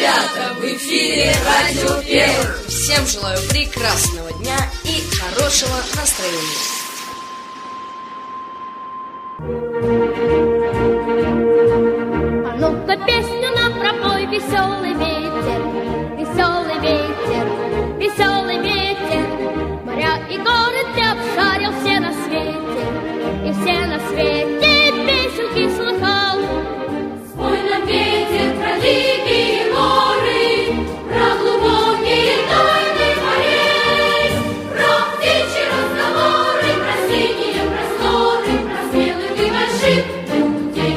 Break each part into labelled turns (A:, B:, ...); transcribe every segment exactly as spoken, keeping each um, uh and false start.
A: ребята, в эфире Радио Первых.
B: Всем желаю прекрасного дня и хорошего настроения.
C: А ну-ка песню нам пропой, веселый ветер, веселый ветер, веселый ветер. Моря и горы ты обшарил все на свете, и все на свете песенки слыхал.
D: Спой нам, ветер, про дикие горы, про глубокие тайны морей, про птичьи разговоры, про синие просторы, про смелых и больших людей.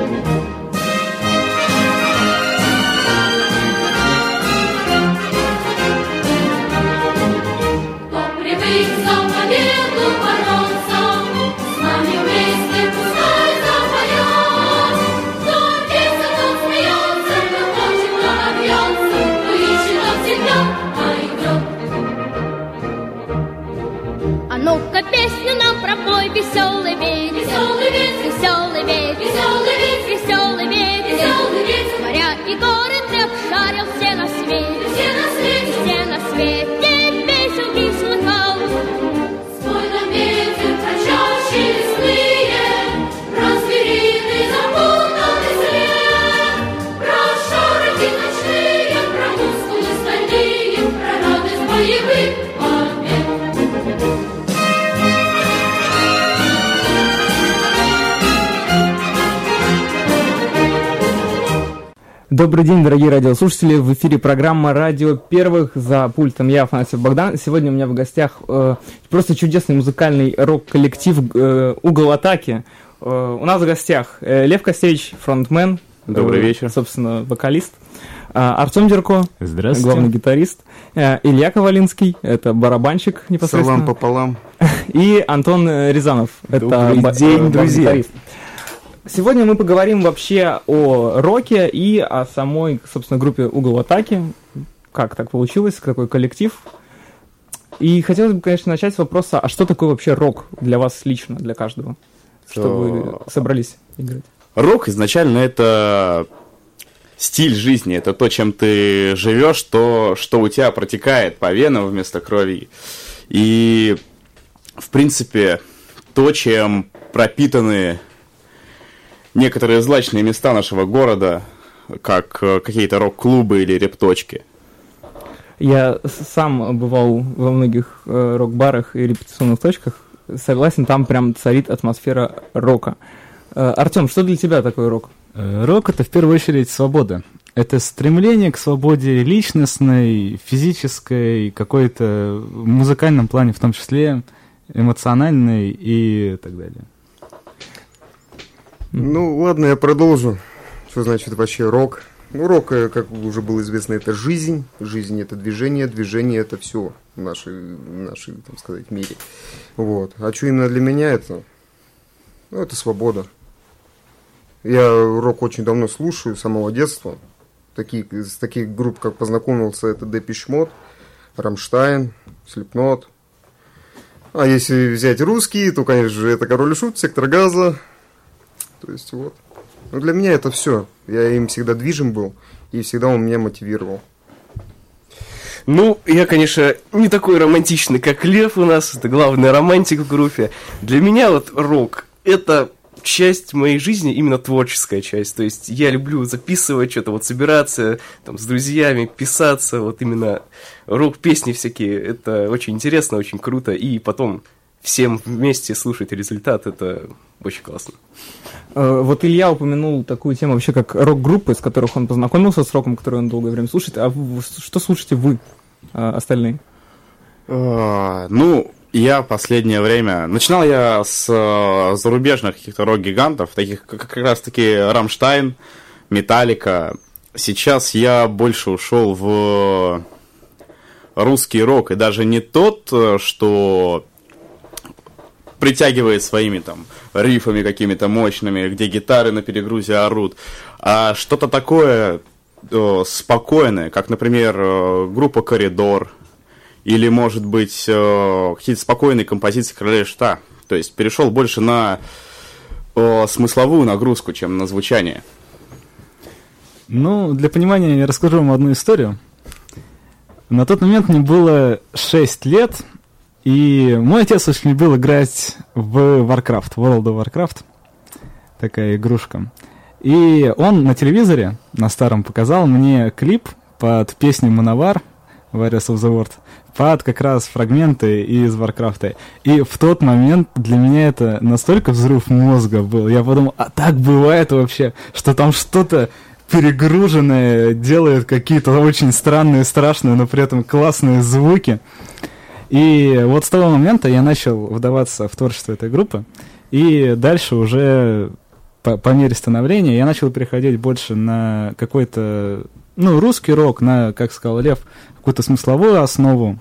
D: Кто привык за победу бороться, с нами вместе пускай запоет. Кто бьется, тот смеется, кто хочет, тот обьется, кто ищет, тот всегда найдет.
C: А ну-ка песню нам пропой, веселый ветер,
D: Веселый ветер,
C: веселый ветер,
D: веселый ветер,
C: веселый ветер,
D: веселый ветер.
C: Моря и горы ты обшарил все на свете,
D: Все на свете,
C: все на свете песенки слыхал.
D: спой нам, ветер, про чащи лесные, про звериный запутанный след, про шорохи ночные, про мускулы стальные, про радость боевых побед.
E: Добрый день, дорогие радиослушатели. В эфире программа «Радио Первых». За пультом я, Афанасьев Богдан. Сегодня у меня в гостях э, просто чудесный музыкальный рок-коллектив э, «Угол атаки». Э, у нас в гостях э, Лев Костевич, фронтмен.
F: Добрый
E: э,
F: вечер.
E: Собственно, вокалист. Э, Артем Дерко,
F: Здравствуйте.
E: главный гитарист. Э, Илья Ковалинский, это барабанщик непосредственно.
F: Салам пополам.
E: И Антон э, Рязанов, это
F: Добрый
E: ба-
F: день,
E: э,
F: друзья.
E: бас-гитарист. Сегодня мы поговорим вообще о роке и о самой, собственно, группе «Угол атаки». Как так получилось, какой коллектив. И хотелось бы, конечно, начать с вопроса, а что такое вообще рок для вас лично, для каждого? Что вы собрались играть?
F: Рок изначально это стиль жизни, это то, чем ты живешь, то, что у тебя протекает по венам вместо крови. И, в принципе, то, чем пропитаны некоторые злачные места нашего города, как э, какие-то рок-клубы или репточки.
E: Я с- сам бывал во многих э, рок-барах и репетиционных точках. Согласен, там прям царит атмосфера рока. Э, Артем, что для тебя такое рок?
G: Э, Рок — это в первую очередь свобода. Это стремление к свободе личностной, физической, какой-то в музыкальном плане в том числе, эмоциональной и так далее.
H: Ну, ладно, я продолжу. Что значит вообще рок? Ну, рок, э, как уже было известно, это жизнь. Жизнь — это движение, движение — это все в нашей, в нашей, так сказать, мире. Вот. А что именно для меня это? Ну, это свобода. Я рок очень давно слушаю, с самого детства. Такие, из таких групп, как познакомился, это Depeche Mode, Рамштайн, Slipknot. А если взять русские, то, конечно же, это Король и Шут, Сектор Газа. То есть вот. Ну, для меня это все. Я им всегда движим был, и всегда он меня мотивировал.
I: Ну, я, конечно, не такой романтичный, как Лев у нас, это главный романтик в группе. Для меня вот рок — это часть моей жизни, именно творческая часть. То есть я люблю записывать что-то, вот собираться там с друзьями, писаться, вот именно рок-песни всякие. Это очень интересно, очень круто, и потом всем вместе слушать результат, это очень классно.
E: Э, Вот Илья упомянул такую тему вообще, как рок-группы, с которых он познакомился с роком, который он долгое время слушает. А вы- что слушаете вы, э, остальные?
F: А, Ну, я последнее время... Начинал я с э, зарубежных каких-то рок-гигантов, таких как как раз-таки Рамштайн, Металлика. Сейчас я больше ушел в русский рок, и даже не тот, э, что притягивает своими там рифами какими-то мощными, где гитары на перегрузе орут, а что-то такое э, спокойное, как, например, э, группа «Коридор», или, может быть, э, какие-то спокойные композиции «Короля и Шута». То есть перешел больше на э, смысловую нагрузку, чем на звучание.
G: Ну, для понимания я расскажу вам одну историю. На тот момент мне было шесть лет, и мой отец очень любил играть в Warcraft, World of Warcraft, такая игрушка. И он на телевизоре, на старом, показал мне клип под песню Manowar, Warriors of the World, под как раз фрагменты из Warcraft. И в тот момент для меня это настолько взрыв мозга был. Я подумал, а так бывает вообще, что там что-то перегруженное делает какие-то очень странные, страшные, но при этом классные звуки. И вот с того момента я начал вдаваться в творчество этой группы. И дальше уже по, по мере становления я начал переходить больше на какой-то, ну, русский рок, на, как сказал Лев, какую-то смысловую основу.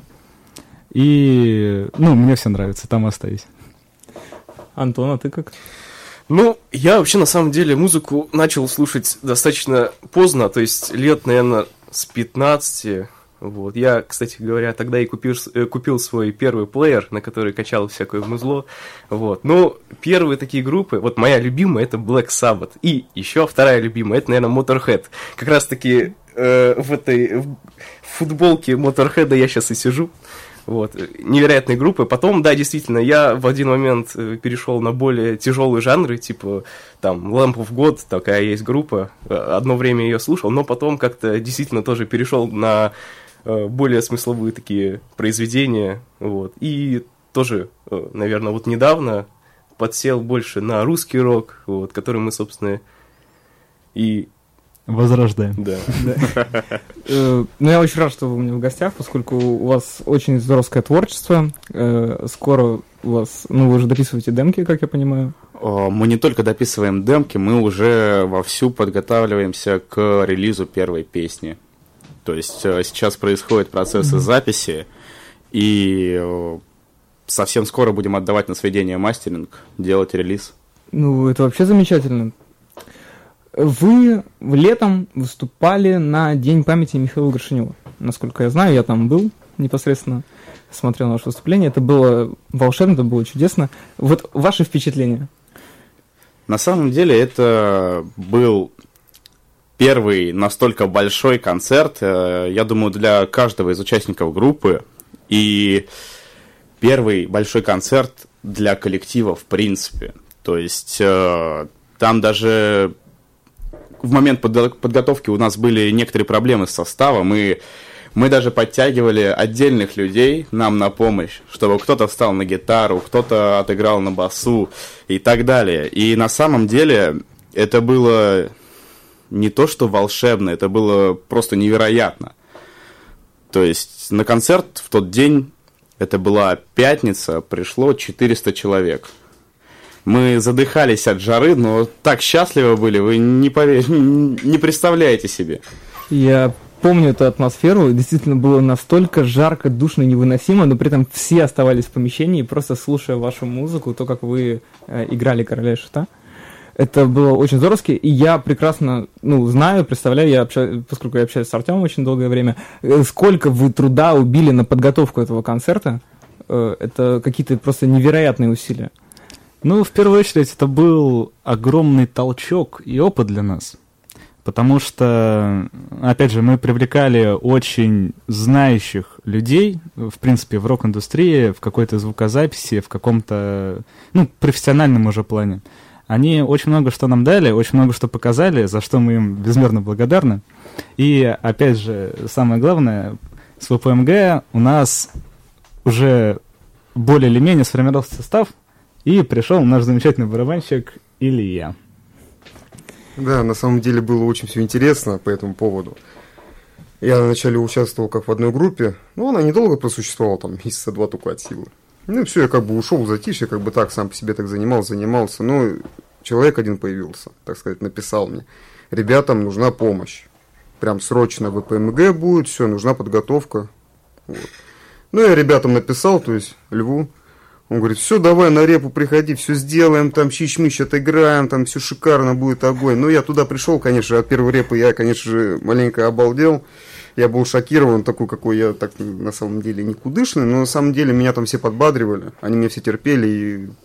G: И, ну, мне все нравится, там остаюсь.
E: Антон, а ты как?
I: Ну, я вообще, на самом деле, музыку начал слушать достаточно поздно, то есть лет, наверное, с пятнадцати. Вот. Я, кстати говоря, тогда и купил, купил свой первый плеер, на который качал всякое музло. Вот. Но первые такие группы, вот моя любимая, это Black Sabbath. И еще вторая любимая, это, наверное, Motorhead. Как раз-таки э, в этой в футболке Motorhead я сейчас и сижу. Вот, невероятные группы. Потом, да, действительно, я в один момент перешел на более тяжелые жанры, типа, там, Lamp of God, такая есть группа. Одно время ее слушал, но потом как-то действительно тоже перешел на более смысловые такие произведения. Вот. И тоже, наверное, вот недавно подсел больше на русский рок, вот, который мы, собственно, и...
G: возрождаем.
I: Да.
E: Ну, я очень рад, что вы у меня в гостях, поскольку у вас очень здоровское творчество. Скоро у вас, ну, вы уже дописываете демки, как я понимаю.
F: Мы не только дописываем демки, мы уже вовсю подготавливаемся к релизу первой песни. То есть сейчас происходит процесс записи, и совсем скоро будем отдавать на сведение мастеринг, делать релиз.
E: Ну, это вообще замечательно. Вы летом выступали на День памяти Михаила Горшенева. Насколько я знаю, я там был непосредственно, смотрел на ваше выступление. Это было волшебно, это было чудесно. Вот ваши впечатления?
F: На самом деле это был первый настолько большой концерт, я думаю, для каждого из участников группы. И первый большой концерт для коллектива в принципе. То есть там даже... В момент подготовки у нас были некоторые проблемы с составом, и мы даже подтягивали отдельных людей нам на помощь, чтобы кто-то встал на гитару, кто-то отыграл на басу и так далее. И на самом деле это было не то что волшебно, это было просто невероятно. То есть на концерт в тот день, это была пятница, пришло четыреста человек. Мы задыхались от жары, но так счастливы были, вы не, повер... не представляете себе.
E: Я помню эту атмосферу, действительно было настолько жарко, душно, невыносимо, но при этом все оставались в помещении, просто слушая вашу музыку, то, как вы э, играли «Короля и Шута». Это было очень здоровски, и я прекрасно, ну, знаю, представляю, я общаюсь, поскольку я общаюсь с Артемом очень долгое время, э, сколько вы труда убили на подготовку этого концерта, э, это какие-то просто невероятные усилия.
G: Ну, в первую очередь, это был огромный толчок и опыт для нас. Потому что, опять же, мы привлекали очень знающих людей, в принципе, в рок-индустрии, в какой-то звукозаписи, в каком-то, ну, профессиональном уже плане. Они очень много что нам дали, очень много что показали, за что мы им безмерно благодарны. И, опять же, самое главное, с ВПМГ у нас уже более или менее сформировался состав, и пришел наш замечательный барабанщик Илья.
H: Да, на самом деле было очень все интересно по этому поводу. Я вначале участвовал как в одной группе, но она недолго просуществовала, там месяца два только от силы. Ну и все, я как бы ушел в затишье, как бы так сам по себе так занимался, занимался. Но человек один появился, так сказать, написал мне: ребятам нужна помощь. Прям срочно ВПМГ будет, все, нужна подготовка. Вот. Ну я ребятам написал, то есть Льву. Он говорит: все, давай на репу приходи, все сделаем, там щищ-мыщ отыграем, там все шикарно будет, огонь. Ну, я туда пришел, конечно, от первой репы я, конечно же, маленько обалдел. Я был шокирован, такой, какой я, так, на самом деле, никудышный, но на самом деле меня там все подбадривали, они меня все терпели и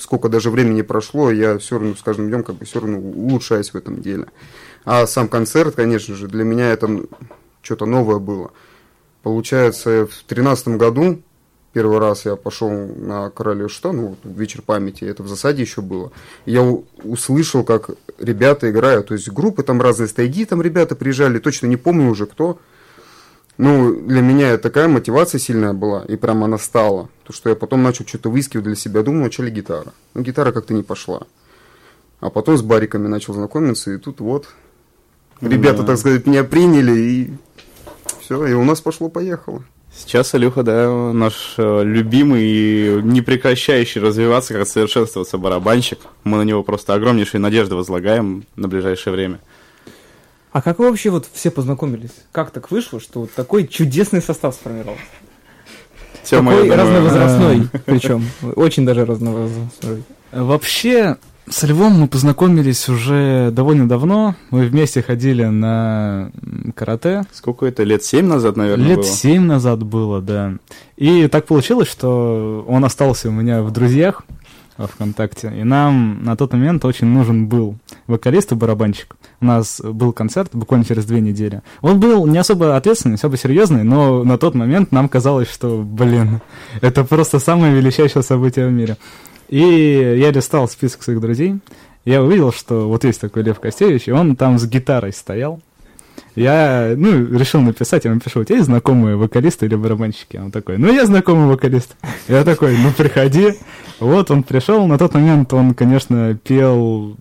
H: сколько даже времени прошло, я все равно с каждым днем как бы все равно улучшаюсь в этом деле. А сам концерт, конечно же, для меня это что-то новое было. Получается, в тринадцатом году первый раз я пошел на Королев Что, ну, вечер памяти, это в засаде еще было. Я у- услышал, как ребята играют, то есть группы там разные, стайги там ребята приезжали, точно не помню уже кто. Ну, для меня такая мотивация сильная была, и прям она стала. То, что я потом начал что-то выискивать для себя, думал, вначале гитара. Но гитара как-то не пошла. А потом с бариками начал знакомиться, и тут вот ребята,
F: Да.
H: так сказать, меня приняли, и все, и у нас пошло-поехало.
F: Сейчас Илюха, да, наш э, любимый и не прекращающий развиваться, как совершенствоваться барабанщик. Мы на него просто огромнейшие надежды возлагаем на ближайшее время.
E: А как вы вообще вот все познакомились? Как так вышло, что вот такой чудесный состав сформировался?
F: Тёма,
E: Такой
F: я думаю,
E: разновозрастной, причем. Очень даже разновозрастной.
G: Вообще, с Львом мы познакомились уже довольно давно. Мы вместе ходили на м, карате.
F: Сколько это, лет семь назад, наверное,
G: Лет
F: было?
G: семь назад было, да. И так получилось, что он остался у меня в друзьях во ВКонтакте. И нам на тот момент очень нужен был вокалист и барабанщик. У нас был концерт буквально через две недели. Он был не особо ответственный, не особо серьезный, но на тот момент нам казалось, что, блин, это просто самое величайшее событие в мире. И я листал список своих друзей. Я увидел, что вот есть такой Лев Костевич, и он там с гитарой стоял. Я, ну, решил написать, я ему пишу, у тебя есть знакомые вокалисты или барабанщики? Он такой, ну, я знакомый вокалист. Я такой, ну, приходи. Вот он пришел, на тот момент он, конечно, пел...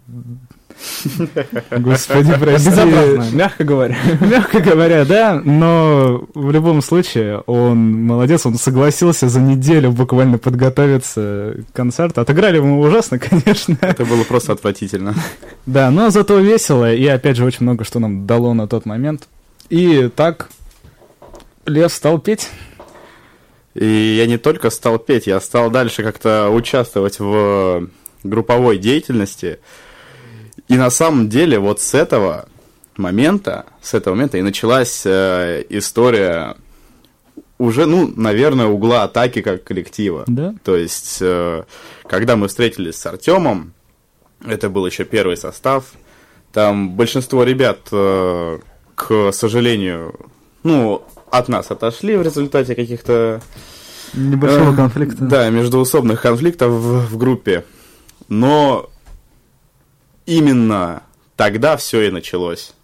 G: Господи, прости.
E: Безобразно, мягко говоря.
G: Мягко говоря, да, но в любом случае он молодец, он согласился за неделю буквально подготовиться к концерту. Отыграли мы ужасно, конечно.
F: Это было просто отвратительно.
G: Да, но зато весело, и опять же очень много что нам дало на тот момент. И так Лев стал петь.
F: И я не только стал петь, я стал дальше как-то участвовать в групповой деятельности. И на самом деле вот с этого момента, с этого момента и началась э, история уже, ну, наверное, угла атаки как коллектива.
G: Да.
F: То есть, э, когда мы встретились с Артемом, это был еще первый состав, там большинство ребят, э, к сожалению, ну, от нас отошли в результате каких-то...
G: Небольшого
F: э,
G: конфликта.
F: Да, междуусобных конфликтов в, в группе. Но именно тогда все и началось.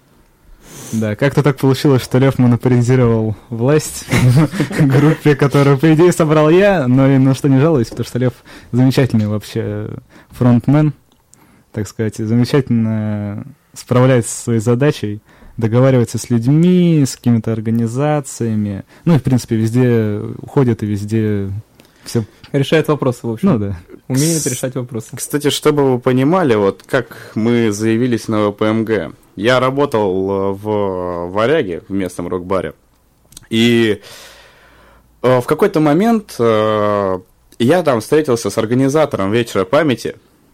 G: Да, как-то так получилось, что Лев монополизировал власть в группе, которую, по идее, собрал я, но и на что не жалуюсь, потому что Лев замечательный вообще фронтмен, так сказать, замечательно справляется со своей задачей, договаривается с людьми, с какими-то организациями, ну и, в принципе, везде уходит и везде все...
E: Решает вопросы, в общем.
G: Ну да.
E: Умеет решать вопросы.
F: Кстати, чтобы вы понимали, вот как мы заявились на ВПМГ. Я работал в Варяге, в местном рок-баре. И в какой-то момент я там встретился с организатором вечера памяти.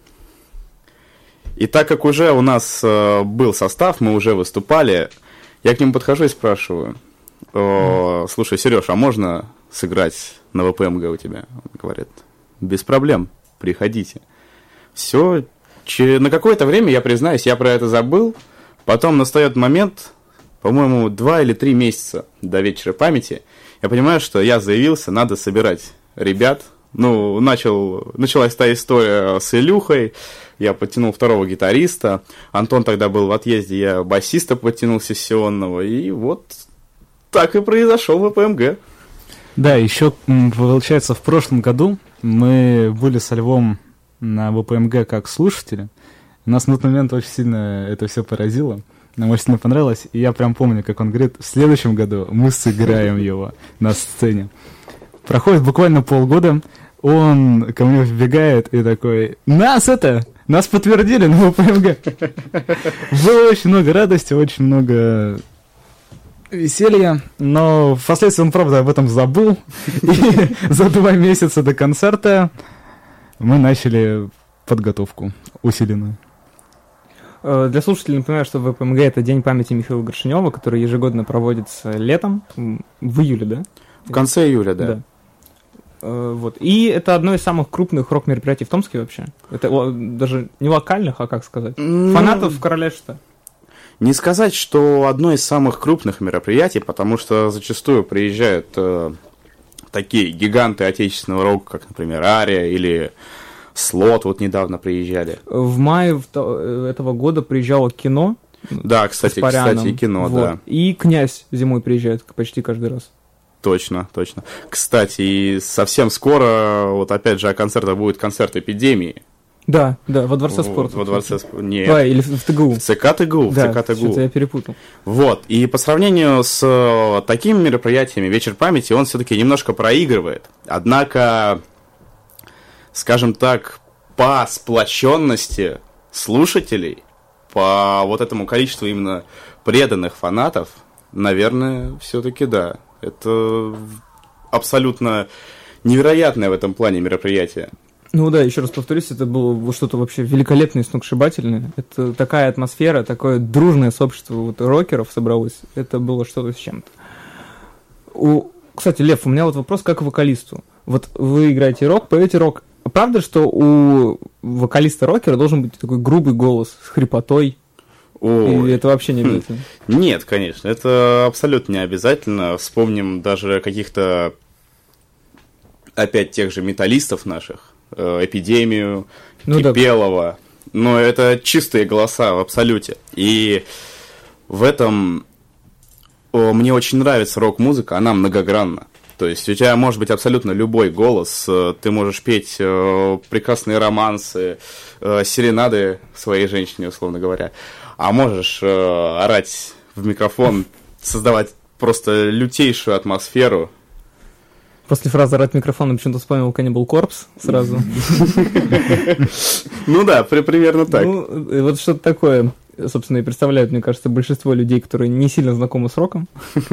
F: И так как уже у нас был состав, мы уже выступали, я к нему подхожу и спрашиваю: слушай, Сереж, а можно сыграть на ВПМГ у тебя? Он говорит: без проблем, приходите. Все, на какое-то время, я признаюсь, я про это забыл. Потом настает момент, по-моему, два или три месяца до вечера памяти. Я понимаю, что я заявился, надо собирать ребят. Ну, начал, началась та история с Илюхой. Я подтянул второго гитариста. Антон тогда был в отъезде, я басиста подтянул сессионного. И вот так и произошел ВПМГ.
G: Да, еще, получается, в прошлом году мы были со Львом на ВПМГ как слушатели. Нас на тот момент очень сильно это все поразило. Нам очень сильно понравилось. И я прям помню, как он говорит, в следующем году мы сыграем его на сцене. Проходит буквально полгода, он ко мне вбегает и такой: нас это, нас подтвердили на ВПМГ. Было очень много радости, очень много веселья, но впоследствии он, правда, об этом забыл. И за два месяца до концерта мы начали подготовку усиленную.
E: Для слушателей напоминаю, что ВПМГ — это День памяти Михаила Горшенева, который ежегодно проводится летом, в июле, да?
F: В конце июля, да.
E: да. Э, вот. И это одно из самых крупных рок-мероприятий в Томске вообще. Это о, даже не локальных, а как сказать?
F: Ну,
E: Фанатов короля шута.
F: Не сказать, что одно из самых крупных мероприятий, потому что зачастую приезжают э, такие гиганты отечественного рока, как, например, Ария или Слот, вот недавно приезжали.
E: В мае в то- этого года приезжало Кино.
F: Да, кстати, кстати, и Кино,
E: вот.
F: да.
E: И Князь зимой приезжает почти каждый раз.
F: Точно, точно. Кстати, и совсем скоро, вот опять же, о концертах будет концерт «Эпидемии».
E: Да, да, во Дворце
F: Вот,
E: спорта.
F: Во Дворце спорта. Нет.
E: А, или в, в ТГУ.
F: В ЦК ТГУ, в
E: Да,
F: ЦК ТГУ.
E: что-то я перепутал.
F: Вот, и по сравнению с э, такими мероприятиями «Вечер памяти» он все-таки немножко проигрывает. Однако, скажем так, по сплоченности слушателей, по вот этому количеству именно преданных фанатов, наверное, все-таки да. Это абсолютно невероятное в этом плане мероприятие.
E: Ну да, еще раз повторюсь, это было вот что-то вообще великолепное и сногсшибательное. Это такая атмосфера, такое дружное сообщество вот рокеров собралось. Это было что-то с чем-то. У... Кстати, Лев, у меня вот вопрос как к вокалисту. Вот вы играете рок, поете рок. Правда, что у вокалиста-рокера должен быть такой грубый голос с хрипотой?
F: Ой.
E: Или это вообще не обязательно?
F: Нет, конечно, это абсолютно не обязательно. Вспомним даже каких-то, опять тех же металлистов наших, Эпидемию,
E: ну,
F: Кипелова. Да. Но это чистые голоса в абсолюте. И в этом о, мне очень нравится рок-музыка, она многогранна. То есть у тебя может быть абсолютно любой голос, ты можешь петь э, прекрасные романсы, э, серенады своей женщине, условно говоря, а можешь э, орать в микрофон, создавать просто лютейшую атмосферу.
E: После фразы «орать в микрофон» почему-то вспомнил Cannibal Corpse сразу.
F: Ну да, примерно так.
E: Ну, вот что-то такое, собственно, и представляют, мне кажется, большинство людей, которые не сильно знакомы с роком,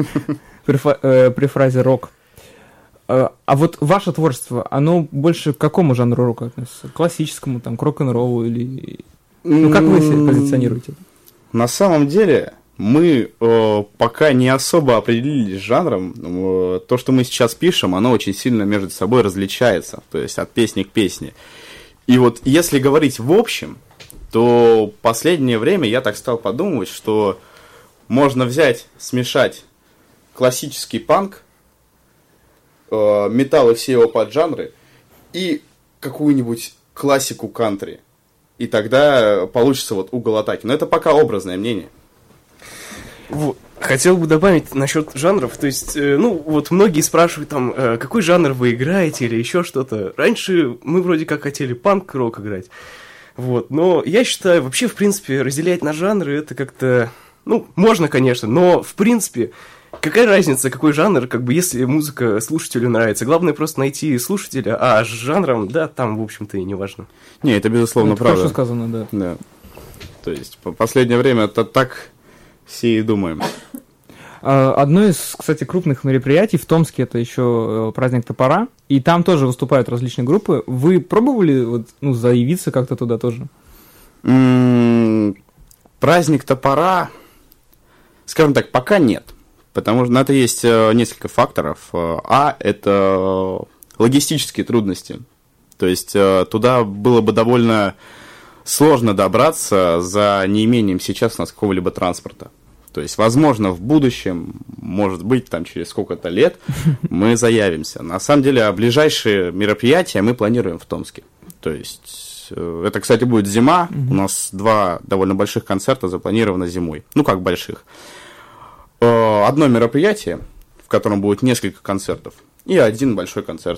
E: при фразе «рок». А вот ваше творчество, оно больше к какому жанру рока относится? К классическому, там, к рок-н-роллу или... Ну, как вы себя позиционируете?
F: На самом деле... Мы э, пока не особо определились с жанром. Э, то, что мы сейчас пишем, оно очень сильно между собой различается. То есть от песни к песне. И вот если говорить в общем, то в последнее время я так стал подумывать, что можно взять, смешать классический панк, э, металл и все его поджанры, и какую-нибудь классику кантри. И тогда получится вот угол атаки. Но это пока образное мнение.
I: Вот. Хотел бы добавить насчет жанров, то есть, э, ну, вот многие спрашивают там, э, какой жанр вы играете или еще что-то. Раньше мы вроде как хотели панк-рок играть, вот, но я считаю, вообще, в принципе, разделять на жанры это как-то, ну, можно, конечно, но, в принципе, какая разница, какой жанр, как бы, если музыка слушателю нравится. Главное просто найти слушателя, а с жанром, да, там, в общем-то, и не важно.
F: Не, это безусловно
E: это
F: правда.
E: Хорошо сказано, да.
F: Да. То есть, по последнее время это так... Все и думаем.
E: Одно из, кстати, крупных мероприятий в Томске это еще праздник топора, и там тоже выступают различные группы. Вы пробовали вот, ну, заявиться как-то туда тоже?
F: М-м- праздник топора, скажем так, пока нет, потому что на это есть несколько факторов. А, это логистические трудности. То есть туда было бы довольно... Сложно добраться за неимением сейчас у нас какого-либо транспорта. То есть, возможно, в будущем, может быть, там через сколько-то лет мы заявимся. На самом деле, ближайшие мероприятия мы планируем в Томске. То есть, это, кстати, будет зима. Mm-hmm. У нас два довольно больших концерта запланировано зимой. Ну, как больших. Одно мероприятие, в котором будет несколько концертов, и один большой концерт.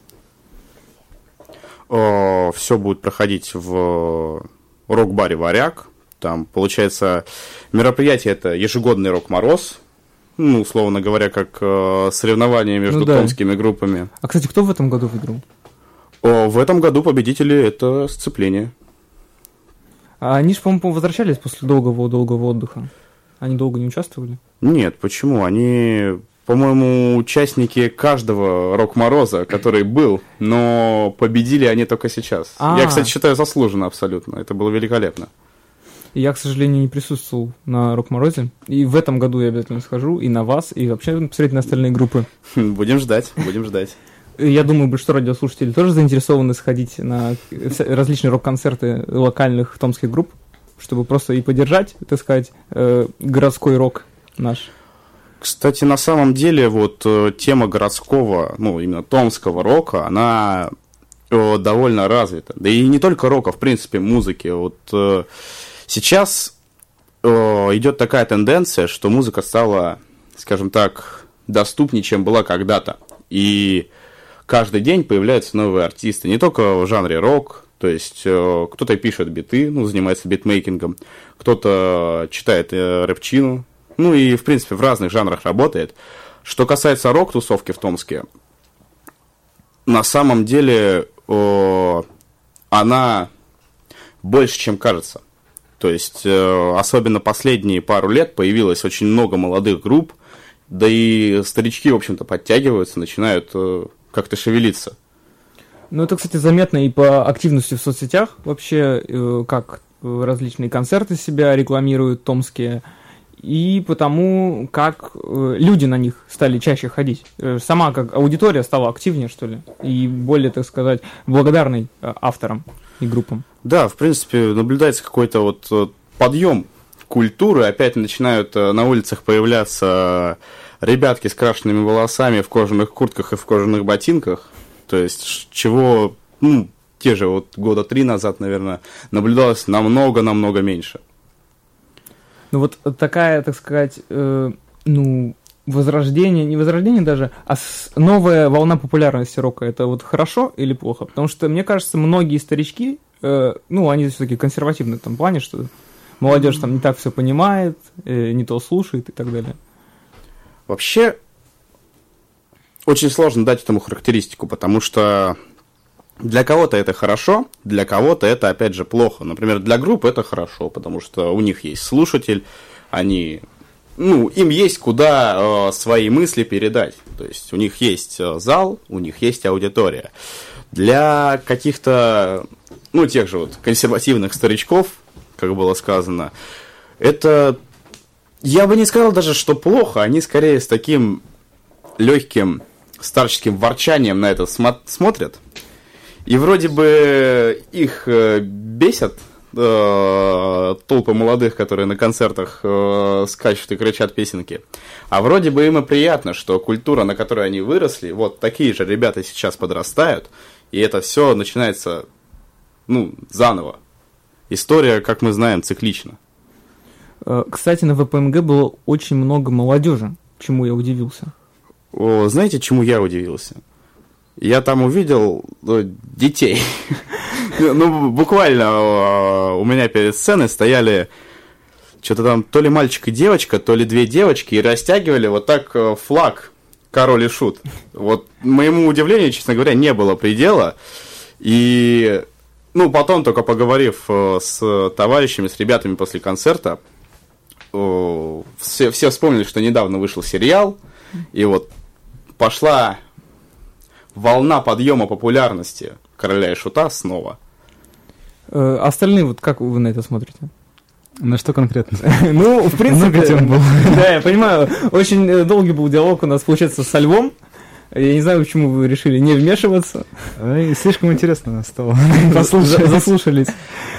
F: Все будет проходить в рок-баре «Варяг». Там, получается, мероприятие это ежегодный рок-мороз. Ну, условно говоря, как соревнования между ну, да. томскими группами.
E: А, кстати, кто в этом году выиграл?
F: В этом году победители это «Сцепление».
E: А они же, по-моему, возвращались после долгого-долгого отдыха. Они долго не участвовали?
F: Нет, почему? Они... По-моему, участники каждого рок-мороза, который был, но победили они только сейчас. А-а-а. Я, кстати, считаю, заслуженно абсолютно. Это было великолепно.
E: Я, к сожалению, не присутствовал на рок-морозе. И в этом году я обязательно схожу, и на вас, и вообще посмотреть на остальные группы.
F: Будем ждать, будем ждать.
E: я думаю, большинство радиослушателей тоже заинтересованы сходить на различные рок-концерты локальных томских групп, чтобы просто и поддержать, так сказать, городской рок наш.
F: Кстати, на самом деле, вот тема городского, ну, именно томского рока, она довольно развита. Да и не только рока, в принципе, музыки. Вот сейчас идет такая тенденция, что музыка стала, скажем так, доступнее, чем была когда-то. И каждый день появляются новые артисты, не только в жанре рок, то есть кто-то пишет биты, ну, занимается битмейкингом, кто-то читает рэпчину, ну и, в принципе, в разных жанрах работает. Что касается рок-тусовки в Томске, на самом деле о, она больше, чем кажется. То есть, э, особенно последние пару лет появилось очень много молодых групп, да и старички, в общем-то, подтягиваются, начинают э, как-то шевелиться.
E: Ну, это, кстати, заметно и по активности в соцсетях вообще, э, как различные концерты себя рекламируют томские, и потому как э, люди на них стали чаще ходить. Э, сама как аудитория стала активнее, что ли, и более, так сказать, благодарной э, авторам и группам.
F: Да, в принципе, наблюдается какой-то вот подъем культуры, опять начинают на улицах появляться ребятки с крашенными волосами в кожаных куртках и в кожаных ботинках, то есть чего, ну, те же вот года три назад, наверное, наблюдалось намного-намного меньше.
E: Ну вот такая, так сказать, э, ну, возрождение, не возрождение даже, а с, новая волна популярности рока, это вот хорошо или плохо? Потому что, мне кажется, многие старички, э, ну, они все-таки консервативны в том плане, что молодежь там не так все понимает, э, не то слушает и так далее.
F: Вообще, очень сложно дать этому характеристику, потому что для кого-то это хорошо, для кого-то это, опять же, плохо. Например, для групп это хорошо, потому что у них есть слушатель, они... Ну, им есть куда э, свои мысли передать. То есть у них есть э, зал, у них есть аудитория. Для каких-то, ну, тех же вот консервативных старичков, как было сказано, это, я бы не сказал даже, что плохо, они скорее с таким легким старческим ворчанием на это смо- смотрят. И вроде бы их э, бесят толпы молодых, которые на концертах э, скачут и кричат песенки. А вроде бы им и приятно, что культура, на которой они выросли, вот такие же ребята сейчас подрастают, и это все начинается, ну, заново. История, как мы знаем, циклична.
E: Кстати, на ВПМГ было очень много молодежи, чему я удивился.
F: О, знаете, чему я удивился? Я там увидел ну, детей. Ну, буквально у меня перед сценой стояли что-то там то ли мальчик и девочка, то ли две девочки, и растягивали вот так флаг «Король и Шут». Вот моему удивлению, честно говоря, не было предела. И, ну, потом, только поговорив с товарищами, с ребятами после концерта, все, все вспомнили, что недавно вышел сериал, и вот пошла волна подъема популярности «Короля и Шута» снова.
E: Э, остальные, вот как вы на это смотрите?
G: На что конкретно?
E: Ну, в принципе...
G: Много тем было.
E: Да, я понимаю. Очень долгий был диалог у нас, получается, со Львом. Я не знаю, почему вы решили не вмешиваться.
G: Слишком интересно стало.
E: Заслушались.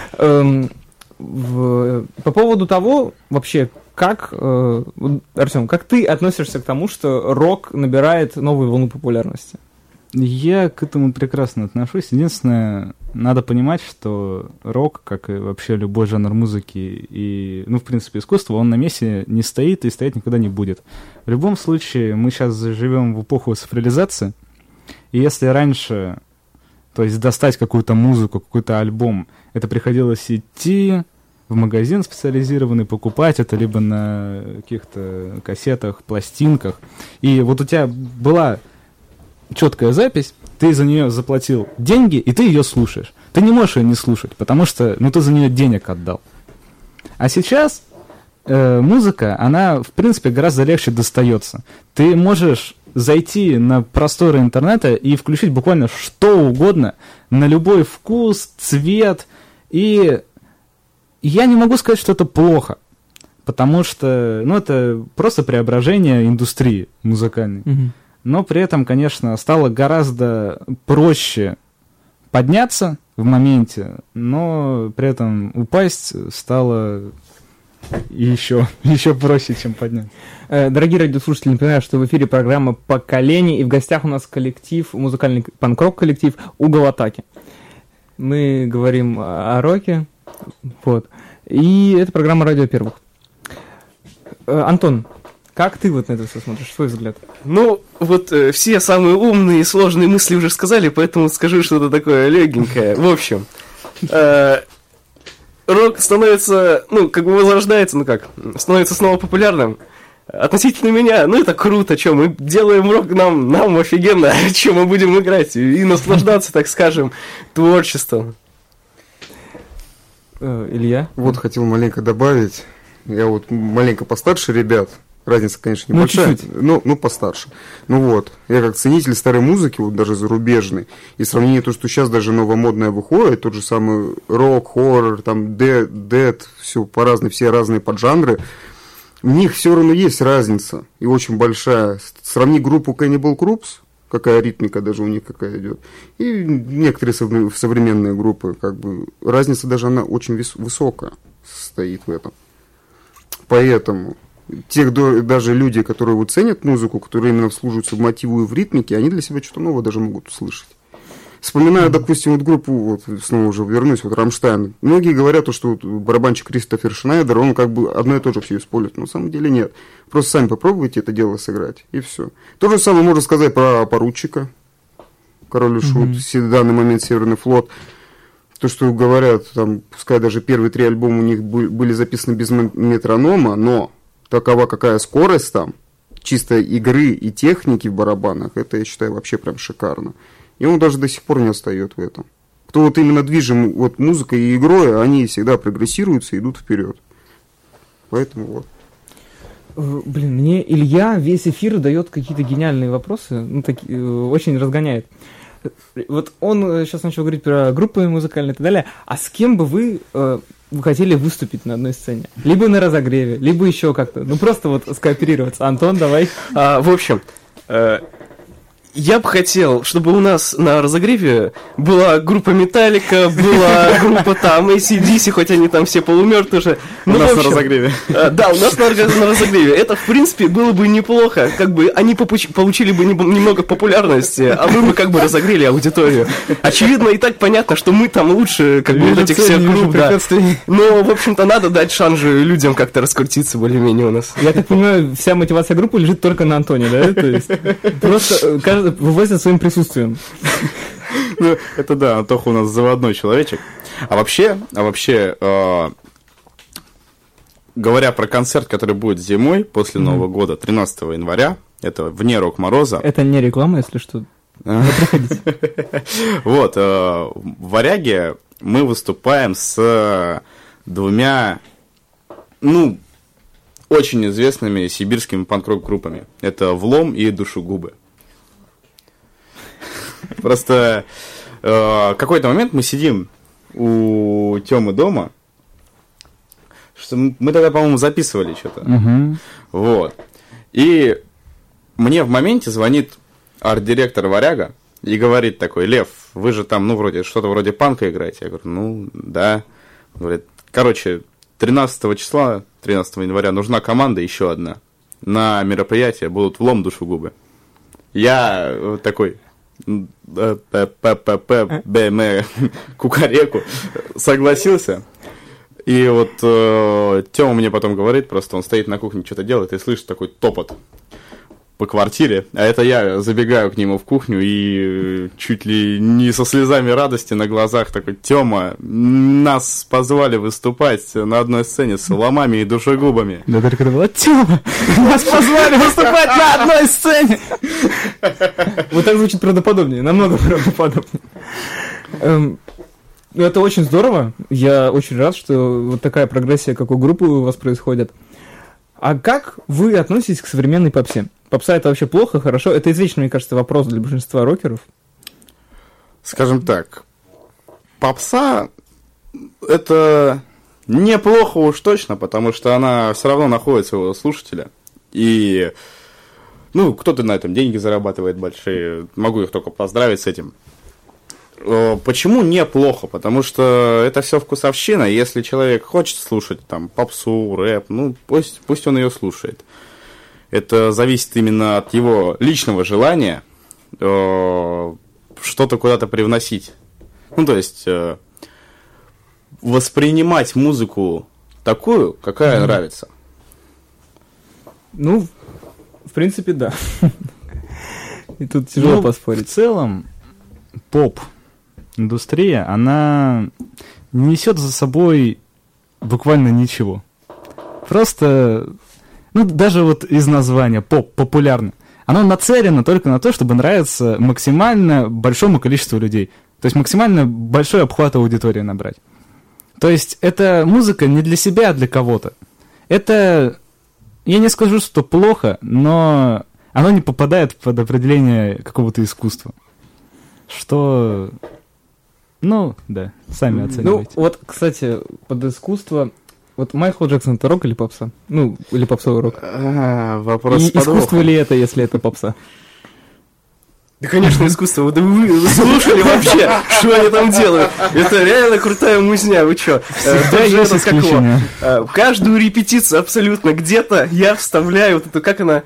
E: По поводу того, вообще, как, Артем, как ты относишься к тому, что рок набирает новую волну популярности?
G: Я к этому прекрасно отношусь. Единственное, надо понимать, что рок, как и вообще любой жанр музыки и, ну, в принципе, искусство, он на месте не стоит и стоять никогда не будет. В любом случае, мы сейчас живем в эпоху цифровизации, и если раньше, то есть достать какую-то музыку, какой-то альбом, это приходилось идти в магазин специализированный, покупать это либо на каких-то кассетах, пластинках, и вот у тебя была четкая запись, ты за нее заплатил деньги, и ты ее слушаешь. Ты не можешь ее не слушать, потому что, ну, ты за нее денег отдал. А сейчас э, музыка, она, в принципе, гораздо легче достается. Ты можешь зайти на просторы интернета и включить буквально что угодно, на любой вкус, цвет, и я не могу сказать, что это плохо, потому что, ну, это просто преображение индустрии музыкальной. Mm-hmm. но при этом, конечно, стало гораздо проще подняться в моменте, но при этом упасть стало еще, еще проще, чем подняться.
E: Дорогие радиослушатели, напоминаю, что в эфире программа «Поколение», и в гостях у нас коллектив, музыкальный панк-рок коллектив «Угол атаки». Мы говорим о роке, вот, и это программа «Радио Первых». Антон, как ты вот на это все смотришь, свой взгляд?
I: Ну, вот э, все самые умные и сложные мысли уже сказали, поэтому скажу что-то такое легенькое. В общем, э, рок становится, ну, как бы возрождается, ну как, становится снова популярным. Относительно меня, ну это круто, что мы делаем рок, нам, нам офигенно, что мы будем играть и наслаждаться, так скажем, творчеством.
E: Э, Илья?
H: Вот хотел маленько добавить, я вот маленько постарше ребят, разница, конечно,
E: Ну,
H: небольшая,
E: чуть-чуть.
H: ну, ну, постарше. Ну вот, я как ценитель старой музыки, вот даже зарубежной, и сравнение то, что сейчас даже новомодное выходит, тот же самый рок, хоррор, там, дэд, все по-разному, все разные поджанры, в них все равно есть разница, и очень большая. Сравни группу Cannibal Corpse, какая ритмика даже у них какая идет, и некоторые современ- современные группы, как бы, разница даже она очень вис- высокая стоит в этом. Поэтому те, кто, даже люди, которые вот ценят музыку, которые именно вслуживаются в мотиву и в ритмике, они для себя что-то новое даже могут услышать. Вспоминаю, допустим, вот группу, вот снова уже вернусь, вот «Рамштайн». Многие говорят, то, что вот барабанщик Кристофер Шнайдер, он как бы одно и то же все использует, но на самом деле нет. Просто сами попробуйте это дело сыграть, и все. То же самое можно сказать про поручика, Король и Шут, mm-hmm. в данный момент Северный флот. То, что говорят, там, пускай даже первые три альбома у них были записаны без метронома, но такова какая скорость там, чисто игры и техники в барабанах, это, я считаю, вообще прям шикарно. И он даже до сих пор не отстает в этом. Кто вот именно движим вот музыкой и игрой, они всегда прогрессируются и идут вперед. Поэтому вот.
E: Блин, мне Илья весь эфир дает какие-то гениальные вопросы, ну, таки, очень разгоняет. Вот он сейчас начал говорить про группы музыкальные и так далее. А с кем бы вы, э, вы хотели выступить на одной сцене? Либо на разогреве, либо еще как-то. Ну, просто вот скооперироваться. Антон, давай.
I: А, в общем, э, я бы хотел, чтобы у нас на разогреве была группа Металлика, была группа там эй си ди си, хоть они там все полумертвые уже.
F: У
I: Ну,
F: нас
I: в общем,
F: на разогреве.
I: э, Да, у нас на, на разогреве. Это, в принципе, было бы неплохо. Как бы они попуч- получили бы не- немного популярности, а мы бы как бы разогрели аудиторию. Очевидно, и так понятно, что мы там лучше, как бы, вот этих всех групп, да. Но, в общем-то, надо дать шанс же людям как-то раскрутиться более-менее у нас.
E: Я так понимаю, вся мотивация группы лежит только на Антоне, да? То есть просто э, каждый вывозит своим присутствием.
F: Ну, это да, Антоха у нас заводной человечек. А вообще, а вообще, э, говоря про концерт, который будет зимой, после mm-hmm. Нового года, тринадцатого января, это вне Рок-Мороза.
E: Это не реклама, если что.
F: Вот, в Варяге мы выступаем с двумя, ну, очень известными сибирскими панк-рок группами. Это «Влом» и «Душегубы». Просто э, какой-то момент мы сидим у Тёмы дома, что мы тогда, по-моему, записывали что-то.
G: Угу.
F: Вот. И мне в моменте звонит арт-директор Варяга и говорит такой: Лев, вы же там, ну, вроде, что-то вроде панка играете. Я говорю, ну, да. Он говорит, короче, тринадцатого числа, тринадцатого января нужна команда еще одна. На мероприятие будут «Влом», «Душегубы». Я такой... ППП, кукареку, согласился. И вот э, Тёма мне потом говорит, просто он стоит на кухне, что-то делает, и слышит такой топот по квартире. А это я забегаю к нему в кухню и чуть ли не со слезами радости на глазах такой: Тёма, нас позвали выступать на одной сцене с «Ломами» и «Душегубами».
G: Да только это было: Тёма, нас позвали выступать на одной сцене.
E: Вот так звучит правдоподобнее, намного правдоподобнее. Эм, ну, это очень здорово. Я очень рад, что вот такая прогрессия, как у группы, у вас происходит. А как вы относитесь к современной попсе? Попса — это вообще плохо, хорошо? Это извечный, мне кажется, вопрос для большинства рокеров.
F: Скажем так, попса — это неплохо уж точно, потому что она все равно находит своего слушателя. И, Ну, кто-то на этом деньги зарабатывает большие. Могу их только поздравить с этим. Почему неплохо? Потому что это все вкусовщина. Если человек хочет слушать там попсу, рэп, ну, пусть, пусть он ее слушает. Это зависит именно от его личного желания э, что-то куда-то привносить. Ну, то есть э, воспринимать музыку такую, какая mm-hmm. нравится.
E: Ну, в принципе, да. И тут тяжело
G: ну,
E: поспорить.
G: В целом, поп-индустрия, она не несет за собой буквально ничего. Просто, ну, даже вот из названия поп, популярно, оно нацелено только на то, чтобы нравиться максимально большому количеству людей. То есть максимально большой обхват аудитории набрать. То есть это музыка не для себя, а для кого-то. Это, я не скажу, что плохо, но оно не попадает под определение какого-то искусства. Что, ну, да, сами оценивайте.
E: Ну, вот, кстати, под искусство... Вот Майкл Джексон — это рок или попса? Ну, или попсовый рок?
F: А, вопрос
E: И искусство ли это, если это попса?
I: Да, конечно, искусство. Вы, вы, вы слушали вообще, что они там делают? Это реально крутая музня, вы чё?
G: Всегда есть исключения.
I: Каждую репетицию абсолютно где-то я вставляю вот эту, как она?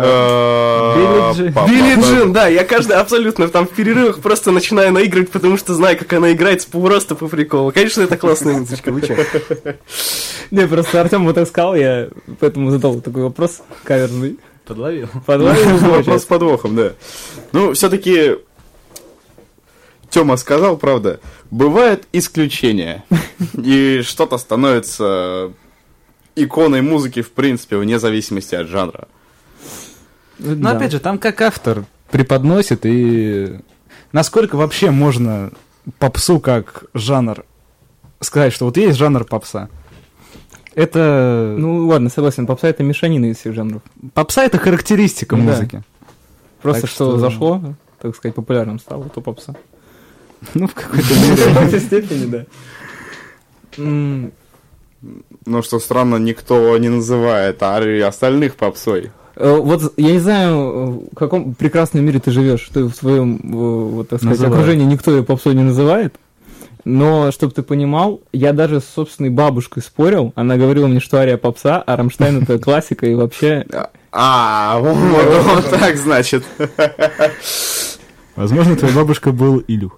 I: Билли Джин, да, я каждый абсолютно там в перерывах просто начинаю наигрывать, потому что знаю, как она играет просто по приколу. Конечно, это классная музычка, вы чё?
E: Не, просто Артём вот так сказал, я поэтому задал такой вопрос каверный.
G: Подловил.
E: Подловил.
F: Вопрос с подвохом, да. Ну, все-таки Тёма сказал, правда, бывают исключения. И что-то становится иконой музыки, в принципе, вне зависимости от жанра.
G: Но да. Опять же, там как автор преподносит, и насколько вообще можно попсу как жанр сказать, что вот есть жанр попса. Это...
E: Ну, ладно, согласен, попса — это мешанина из всех жанров.
G: Попса — это характеристика музыки.
E: Да. Просто
G: так
E: что,
G: что
E: зашло, так сказать, популярным стало, то попса.
G: Ну, в какой-то мере.
E: В какой-то степени, да.
F: Ну, что странно, никто не называет Ари остальных попсой.
E: Вот я не знаю, в каком прекрасном мире ты живешь, что в своем, вот, так сказать,
G: Называю.
E: окружении никто ее попсой не называет. Но, чтобы ты понимал, я даже с собственной бабушкой спорил. Она говорила мне, что Ария попса, а Рамштайн — это классика, и вообще...
F: А, вот так, значит.
G: Возможно, твоя бабушка был Илюха.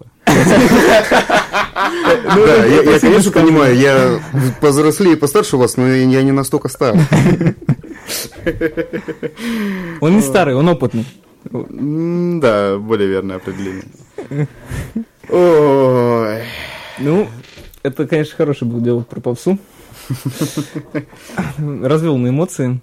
H: Да, я, конечно, понимаю, я повзрослее и постарше вас, но я не настолько старый.
E: Он не старый, он опытный.
F: Да, более верное определение. Ой.
E: Ну, это, конечно, хороший был диалог про попсу. Развел на эмоции.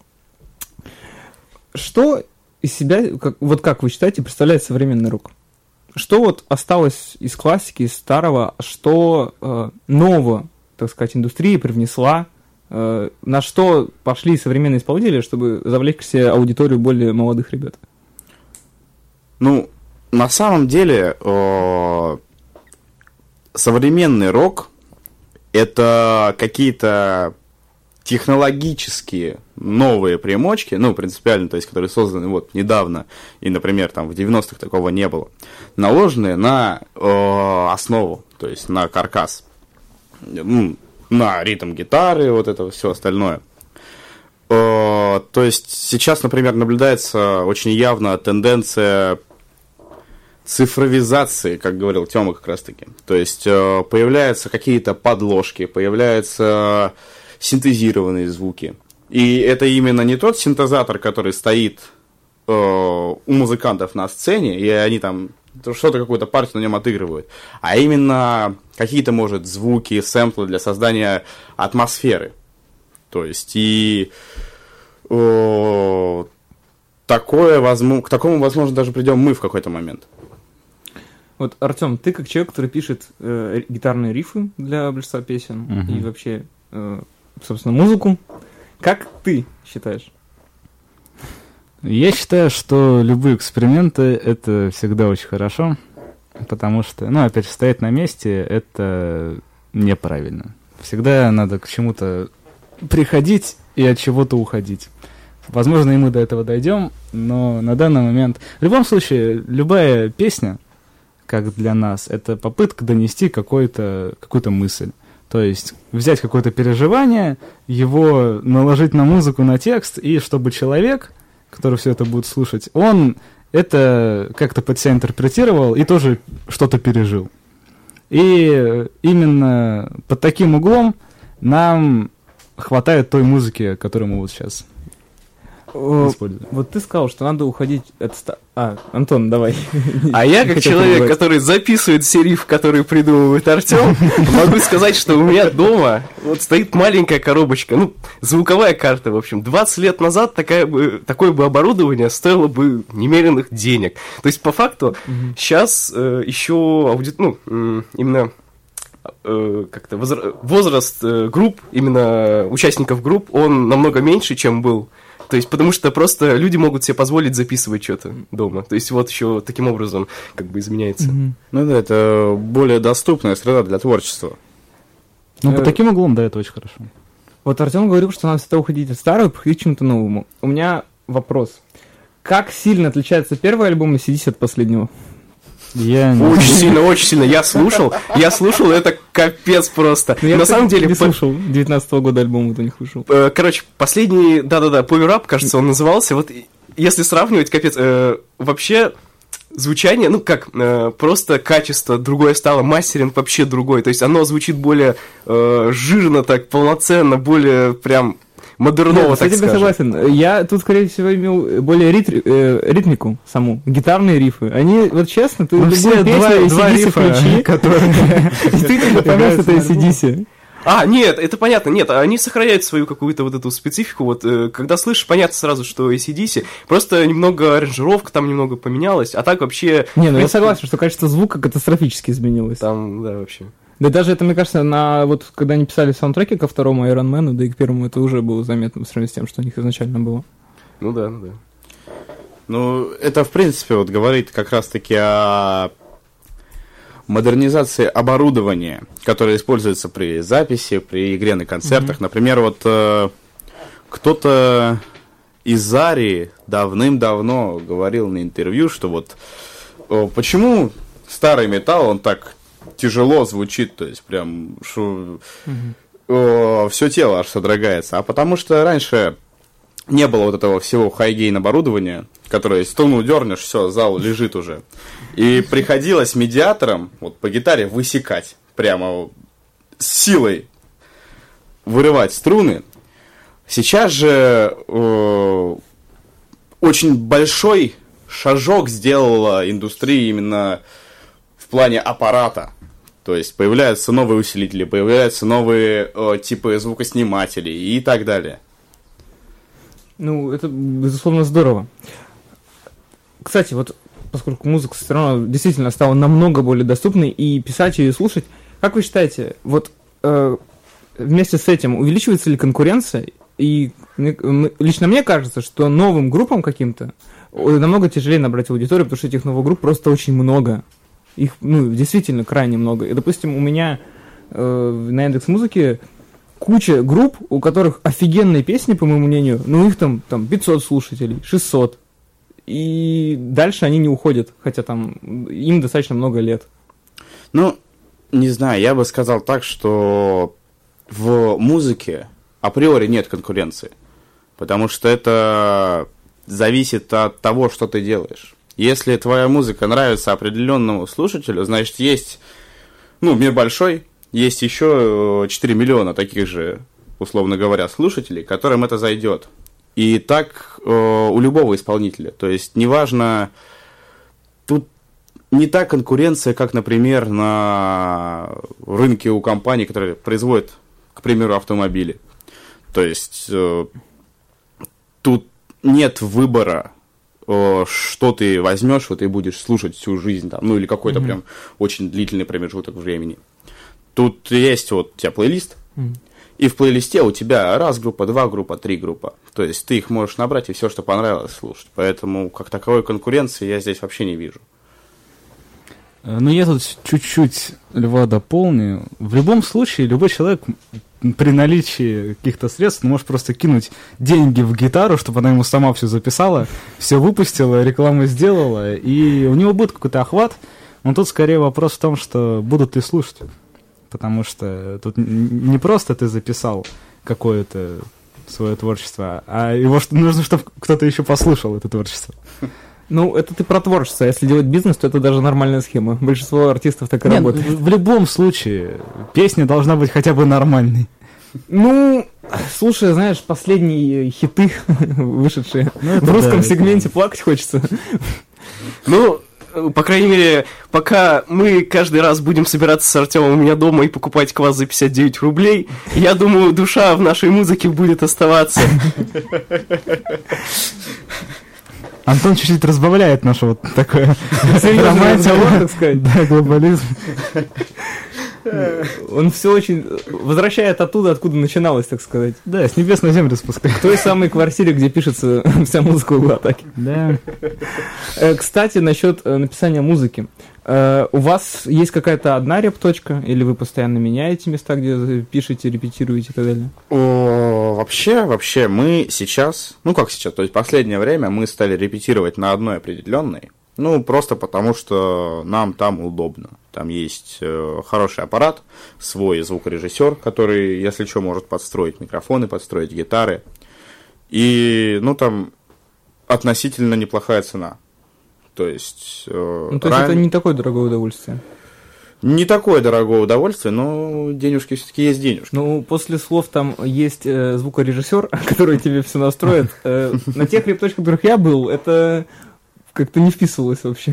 E: Что из себя, как, вот как вы считаете, представляет современный рок? Что вот осталось из классики, из старого, что э, нового, так сказать, индустрия привнесла, э, на что пошли современные исполнители, чтобы завлечь к себе аудиторию более молодых ребят?
F: Ну, на самом деле, э, современный рок — это какие-то технологические новые примочки, ну, принципиально, то есть, которые созданы вот недавно, и, например, там в девяностых такого не было, наложенные на э, основу, то есть на каркас, ну, на ритм гитары, вот это все остальное. Э, то есть сейчас, например, наблюдается очень явно тенденция цифровизации, как говорил Тёма как раз-таки. То есть э, появляются какие-то подложки, появляются синтезированные звуки. И это именно не тот синтезатор, который стоит э, у музыкантов на сцене, и они там что-то, какую-то партию на нем отыгрывают, а именно какие-то, может, звуки, сэмплы для создания атмосферы. То есть и э, такое, возможно, к такому, возможно, даже придем мы в какой-то момент.
E: Вот, Артём, ты как человек, который пишет э, гитарные рифы для большинства песен uh-huh. и вообще, э, собственно, музыку, как ты считаешь?
G: Я считаю, что любые эксперименты — это всегда очень хорошо, потому что, ну, опять же, стоять на месте — это неправильно. Всегда надо к чему-то приходить и от чего-то уходить. Возможно, и мы до этого дойдем, но на данный момент... В любом случае, любая песня, как для нас, это попытка донести какой-то, какую-то мысль. То есть взять какое-то переживание, его наложить на музыку, на текст, и чтобы человек, который все это будет слушать, он это как-то под себя интерпретировал и тоже что-то пережил. И именно под таким углом нам хватает той музыки, которую мы вот сейчас используем.
E: Вот ты сказал, что надо уходить от... ста- А, Антон, давай.
I: А я, как человек, который записывает все рифы, которые придумывает Артем, могу сказать, что у меня дома вот стоит маленькая коробочка, ну, звуковая карта, в общем. двадцать лет назад такая бы, такое бы оборудование стоило бы немеренных денег. То есть, по факту, сейчас э, еще ауди... ну, э, именно э, как-то возра... возраст э, групп, именно участников групп, он намного меньше, чем был. То есть, потому что просто люди могут себе позволить записывать что-то дома. То есть, вот еще таким образом как бы изменяется.
F: Mm-hmm. Ну да, это более доступная среда для творчества.
G: Ну, по таким углом, да, это очень хорошо.
E: Вот Артем говорил, что надо всегда уходить от старого и приходить к чему-то новому. У меня вопрос. Как сильно отличается первый альбом и си ди си от последнего?
G: Я не...
I: Очень сильно, очень сильно. Я слушал, я слушал, это капец просто.
E: Ну, я,
I: На
E: кстати,
I: самом деле...
E: не
I: по-
E: слушал. девятнадцатого года альбом вот у них вышел.
I: Э, Короче, последний, да-да-да, Power Up, кажется, он назывался. Вот и- если сравнивать, капец, э, вообще звучание, ну как, э, просто качество другое стало, мастеринг вообще другой. То есть оно звучит более э, жирно так, полноценно, более прям модерново,
E: Нет,
I: так
E: с этим я
I: скажем.
E: согласен. Я тут, скорее всего, имел более ритри- э, ритмику саму, гитарные рифы. Они, вот честно, ты
G: Ну,
E: любую
G: все
E: песню
G: два,
E: эй си
G: два
E: ди си
G: рифа,
E: включи,
G: которые...
E: и ты типа поймешь, что это эй си ди си.
I: А, нет, это понятно, нет, они сохраняют свою какую-то вот эту специфику, вот, э, когда слышишь, понятно сразу, что эй си ди си, просто немного аранжировка там немного поменялась, а так вообще...
E: Не, ну я
I: в принципе,
E: согласен, что качество звука катастрофически изменилось.
I: Там, да, вообще.
E: Да даже это, мне кажется, на вот когда они писали саундтреки ко второму Iron Man, да и к первому, это уже было заметно по сравнению с тем, что у них изначально было.
I: Ну да, ну да.
F: Ну, это, в принципе, вот говорит как раз-таки о модернизации оборудования, которое используется при записи, при игре на концертах. Mm-hmm. Например, вот э, кто-то из Зари давным-давно говорил на интервью, что вот э, почему старый металл, он так тяжело звучит, то есть прям что, mm-hmm. э, все тело аж содрогается. А потому что раньше не было вот этого всего хай-гейн оборудования, которое струну дернешь, все, зал лежит уже. И приходилось медиатором вот по гитаре высекать, прямо с силой вырывать струны. Сейчас же э, очень большой шажок сделала индустрия именно в плане аппарата. То есть появляются новые усилители, появляются новые э, типы звукоснимателей и так далее.
E: Ну, это, безусловно, здорово. Кстати, вот поскольку музыка все равно действительно стала намного более доступной, и писать ее и слушать, как вы считаете, вот э, вместе с этим увеличивается ли конкуренция? И мне, лично мне кажется, что новым группам каким-то намного тяжелее набрать аудиторию, потому что этих новых групп просто очень много. Их, ну, действительно крайне много. И, допустим, у меня э, на Яндекс.Музыке куча групп, у которых офигенные песни, по моему мнению, но у них там, там пятьсот слушателей, шестьсот. И дальше они не уходят, хотя там им достаточно много лет.
F: Ну, не знаю, я бы сказал так, что в музыке априори нет конкуренции, потому что это зависит от того, что ты делаешь. Если твоя музыка нравится определенному слушателю, значит, есть, ну, мир большой, есть еще четыре миллиона таких же, условно говоря, слушателей, которым это зайдет. И так э, у любого исполнителя. То есть, неважно, тут не та конкуренция, как, например, на рынке у компаний, которые производят, к примеру, автомобили. То есть, э, тут нет выбора, э, что ты возьмешь, вот и будешь слушать всю жизнь, там, ну или какой-то mm-hmm. прям очень длительный промежуток времени. Тут есть вот у тебя плейлист, mm-hmm. и в плейлисте у тебя раз группа, два группа, три группа. То есть ты их можешь набрать и все, что понравилось, слушать. Поэтому как таковой конкуренции я здесь вообще не вижу.
G: Ну, я тут чуть-чуть Льва дополню. В любом случае, любой человек при наличии каких-то средств ты можешь просто кинуть деньги в гитару, чтобы она ему сама все записала, все выпустила, рекламу сделала, и у него будет какой-то охват. Но тут скорее вопрос в том, что будут ли слушать. Потому что тут не просто ты записал какое-то свое творчество, а его нужно, чтобы кто-то еще послушал это творчество.
E: Ну, это ты про творчество. Если делать бизнес, то это даже нормальная схема. Большинство артистов так и
G: Нет,
E: работает.
G: В, в любом случае, песня должна быть хотя бы нормальной.
E: Ну, слушай, знаешь, последние хиты, вышедшие
G: Ну,
E: в русском
G: да,
E: сегменте, плакать хочется.
I: Ну, по крайней мере, пока мы каждый раз будем собираться с Артемом у меня дома и покупать квас за пятьдесят девять рублей, я думаю, душа в нашей музыке будет оставаться.
G: Антон чуть-чуть разбавляет наше вот такое
E: Романтику, так сказать.
G: Да, глобализм.
E: Он все очень возвращает оттуда, откуда начиналось, так сказать.
G: Да, с небес на землю спускает.
E: К той самой квартире, где пишется вся музыка угла-атаки.
G: Да.
E: Кстати, насчет написания музыки. У вас есть какая-то одна реп-точка, или вы постоянно меняете места, где пишете, репетируете и так далее?
F: О, вообще, вообще, мы сейчас, ну как сейчас, то есть последнее время мы стали репетировать на одной определенной, ну просто потому, что нам там удобно. Там есть э, хороший аппарат, свой звукорежиссер, который, если что, может подстроить микрофоны, подстроить гитары. И, ну, там относительно неплохая цена. То есть... Э,
E: ну, то есть
F: ран...
E: это не такое дорогое удовольствие?
F: Не такое дорогое удовольствие, но денежки все-таки есть денежки.
E: Ну, после слов там есть э, звукорежиссер, который тебе все настроит. Э, на тех репточках, в которых я был, это как-то не вписывалось вообще.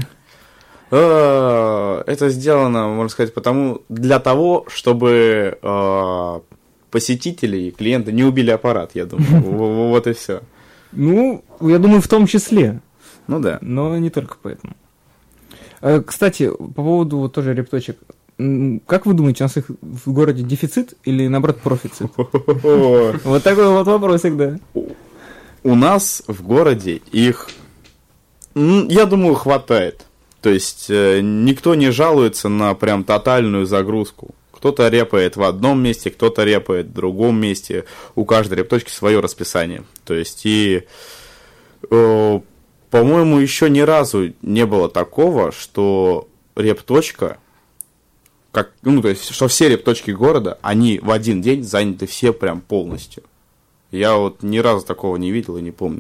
F: Это сделано, можно сказать, потому, для того, чтобы э, посетители и клиенты не убили аппарат, я думаю. Вот и все.
E: Ну, я думаю, в том числе.
F: Ну да.
E: Но не только поэтому. Кстати, по поводу вот тоже репточек. Как вы думаете, у нас их в городе дефицит или, наоборот, профицит? Вот такой вот вопрос всегда.
F: У нас в городе их, я думаю, хватает. То есть э, никто не жалуется на прям тотальную загрузку. Кто-то репает в одном месте, кто-то репает в другом месте. У каждой репточки свое расписание. То есть и, э, по-моему, еще ни разу не было такого, что репточка, как, ну, то есть, что все репточки города, они в один день заняты все прям полностью. Я вот ни разу такого не видел и не помню.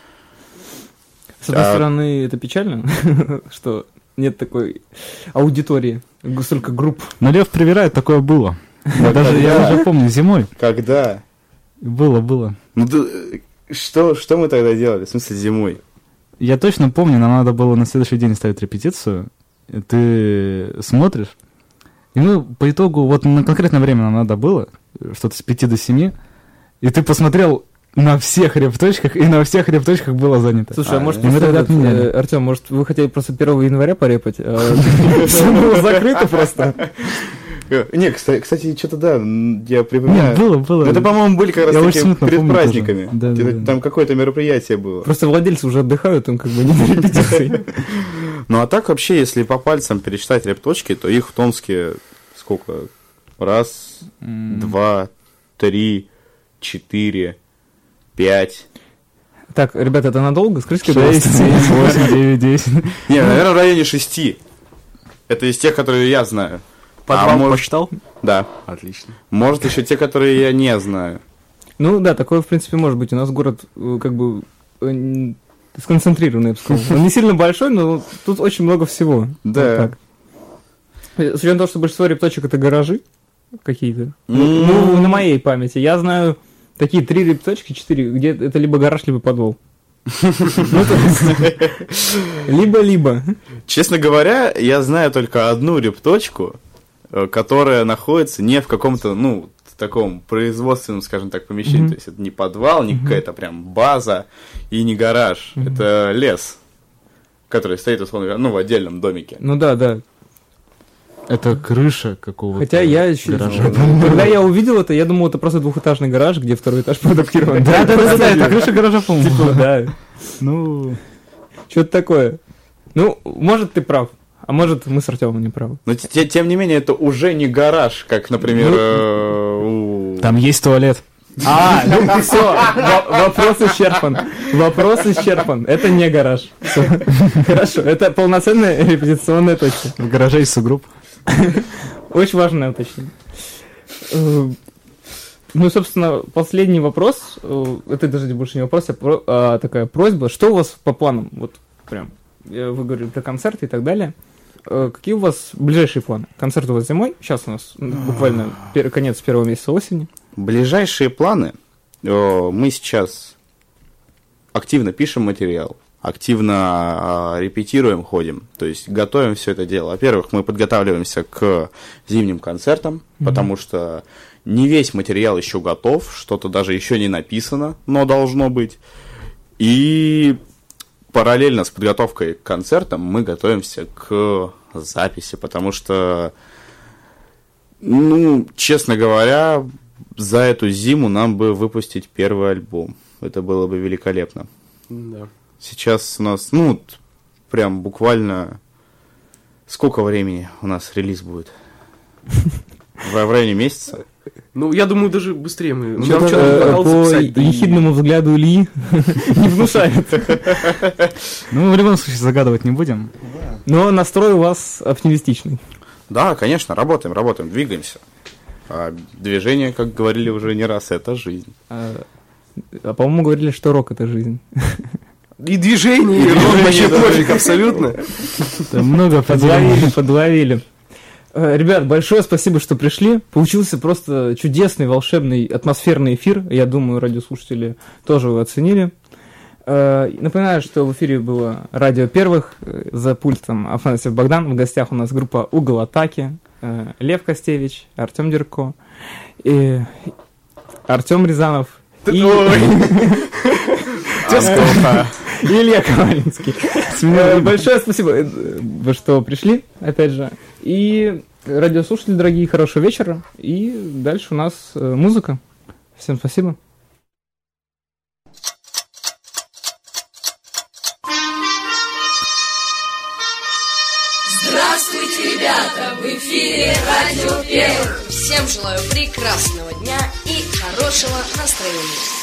E: С одной
F: а...
E: стороны, это печально, что нет такой аудитории, столько групп.
G: Но Лев привирает, такое было. Даже я уже помню, зимой.
F: Когда?
G: Было, было.
F: Ну, ты, что, что мы тогда делали? В смысле, зимой?
G: Я точно помню, нам надо было на следующий день ставить репетицию. Ты смотришь, и мы по итогу, вот на конкретное время нам надо было, что-то с пяти до семи, и ты посмотрел на всех репточках, и на всех репточках было занято.
E: Слушай, а, а может,
G: мы тогда отменяли.
E: Артем, может, вы хотели просто первого января порепать, а все было закрыто просто?
F: Не, кстати, что-то да, я припоминаю.
G: Нет, было, было.
F: Это, по-моему, были как раз таки перед праздниками.
G: Да, да, да.
F: Там какое-то мероприятие было.
E: Просто владельцы уже отдыхают, им как бы не на репетиции.
F: Ну, а так вообще, если по пальцам пересчитать репточки, то их в Томске сколько? Раз, два, три, четыре, пять.
E: Так, ребята, это надолго? Скажите,
G: шесть, семь, восемь, девять, десять.
F: Не, наверное, в районе шести. Это из тех, которые я знаю.
I: Подвал а может... посчитал?
F: Да.
I: Отлично.
F: Может, еще те, которые я не знаю.
E: Ну да, такое, в принципе, может быть. У нас город как бы сконцентрированный, я бы сказал. Он не сильно большой, но тут очень много всего.
F: Да.
E: Вот с учетом того, что большинство репточек это гаражи какие-то. Mm. Ну, на моей памяти. Я знаю такие три репточки, четыре, где это либо гараж, либо подвал. Либо-либо.
F: Честно говоря, я знаю только одну репточку, которая находится не в каком-то, ну, таком производственном, скажем так, помещении. Mm-hmm. То есть это не подвал, не mm-hmm. какая-то прям база и не гараж. Mm-hmm. Это лес, который стоит, условно, ну, в отдельном домике.
E: Ну да, да.
G: Это крыша какого-то
E: Хотя я еще...
G: гаража.
E: Когда я увидел это, я думал, это просто двухэтажный гараж, где второй этаж проадаптирован.
G: Да-да-да, это крыша гаража, по-моему.
E: Типа, да.
G: Ну...
E: Что-то такое. Ну, может, ты прав. А может, мы с Артемом не правы.
F: Но тем не менее, это уже не гараж, как, например, у
G: Там есть туалет.
E: А, ну все, вопрос исчерпан. Вопрос исчерпан. Это не гараж. Всё. Хорошо, это полноценная репетиционная точка.
G: В гараже есть сугроб.
E: Очень важное уточнение. Ну, собственно, последний вопрос. Это даже больше не вопрос, а, про, а такая просьба. Что у вас по планам? Вот прям, вы говорили про концерты и так далее. Какие у вас ближайшие планы? Концерт у вас зимой? Сейчас у нас буквально пер, конец первого месяца осени.
F: Ближайшие планы. Мы сейчас активно пишем материал, активно репетируем, ходим. То есть готовим все это дело. Во-первых, мы подготавливаемся к зимним концертам, mm-hmm. потому что не весь материал еще готов, что-то даже еще не написано, но должно быть. И параллельно с подготовкой к концертам мы готовимся к записи, потому что, ну, честно говоря, за эту зиму нам бы выпустить первый альбом. Это было бы великолепно.
I: Да.
F: Сейчас у нас, ну, прям буквально... Сколько времени у нас релиз будет? В районе месяца?
I: Ну, я думаю, даже быстрее мы...
E: Нам что-то, э, по записать, ехидному да взгляду Ильи не внушает.
G: Ну, мы в любом случае загадывать не будем.
E: Но настрой у вас оптимистичный.
F: Да, конечно, работаем, работаем, двигаемся. А движение, как говорили уже не раз, это жизнь.
E: А, а по-моему, говорили, что рок — это жизнь.
I: И движение, и рок вообще пофиг абсолютно.
G: Много
E: подловили, подловили. Ребят, большое спасибо, что пришли. Получился просто чудесный, волшебный, атмосферный эфир. Я думаю, радиослушатели тоже его оценили. Напоминаю, что в эфире было радио первых. За пультом Афанасьев Богдан. В гостях у нас группа «Угол атаки». Лев Костевич, Артем Дерко, и Артем Рязанов и... и Илья Ковалинский. Большое спасибо, что пришли, опять же. И радиослушатели, дорогие, хорошего вечера. И дальше у нас музыка. Всем спасибо.
A: Здравствуйте, ребята! В эфире радио первых.
B: Всем желаю прекрасного дня и хорошего настроения.